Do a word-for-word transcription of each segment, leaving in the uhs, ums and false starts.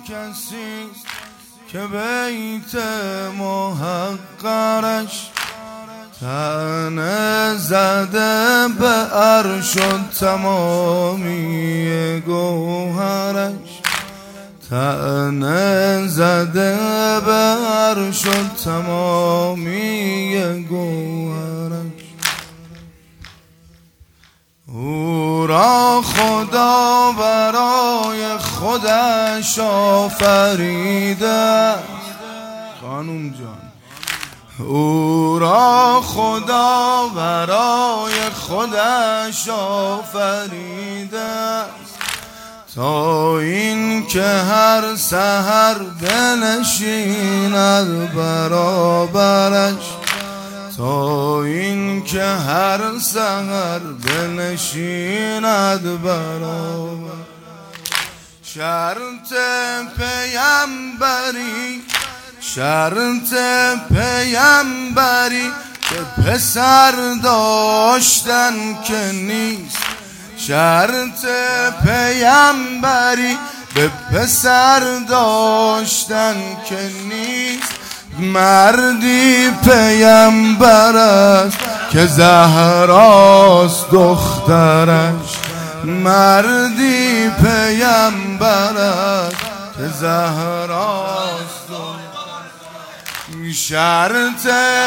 کسیست که بیت محقرش طعنه زده به عرش و تمامی گوهرش، طعنه زده به عرش و تمامی گوهرش. او را خدا برای خودش آفریده، خانوم جان، او را خدا برای خودش آفریده تا این که هر سحر بنشیند برابرش، تا این که هر سحر بنشیند برابر. شرط پیمبری، شرط پیمبری که پسر داشتن که نیست، شرط پیمبری به پسر داشتن که نیست. مردی پیمبر است که زهراست دخترش، مردی پیمبر است که زهراست دخترش. شرط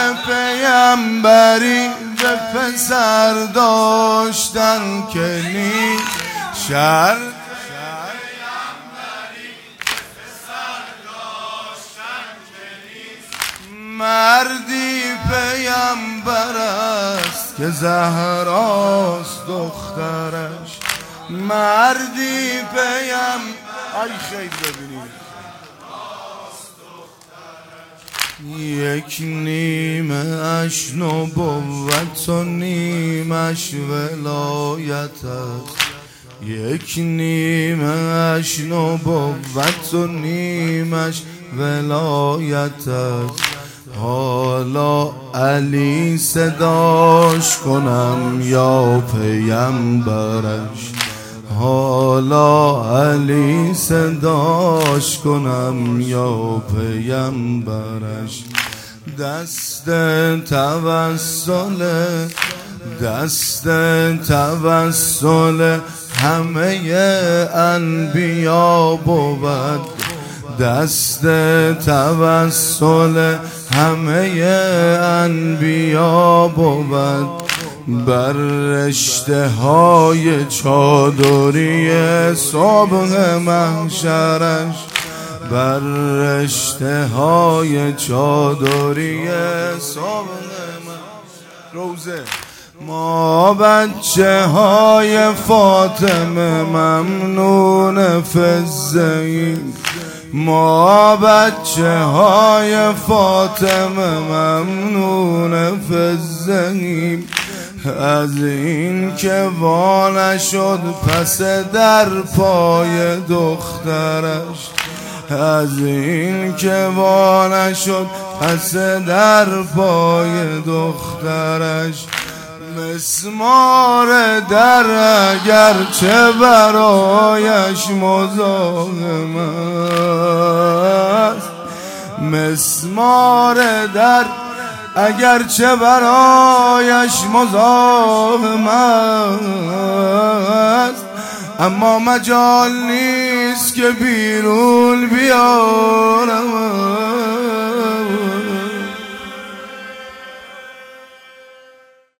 پیمبری به پسر داشتن که نیست، شرط مردی پیمبر است که زهراست دخترش، مردی پیمبر. ای خیلی ببینید یک نیمه اش نبوت و نیمش ولایت است، یک نیمه اش نبوت و نیمش ولایت است. حالا علی صداش کنم یا پیمبرش، حالا علی صداش کنم یا پیمبرش. دست توسل، دست توسل همه انبیا بود، دست توسل همه انبیا بود. بر رشته های چادری صبح محشرش، بر رشته های چادری صبح محشرش. روزه ما بچه های فاطمه ممنون فزعیم، ما بچه های فاطمه ممنون فزعیم. از این که وا نشد پس در پای دخترش، از این که وا نشد پس در پای دخترش. مسمار در اگرچه برایش مزاحم است، مسمار در اگرچه برایش مزاحم است، اما مجال نیست که بیرون بیارم.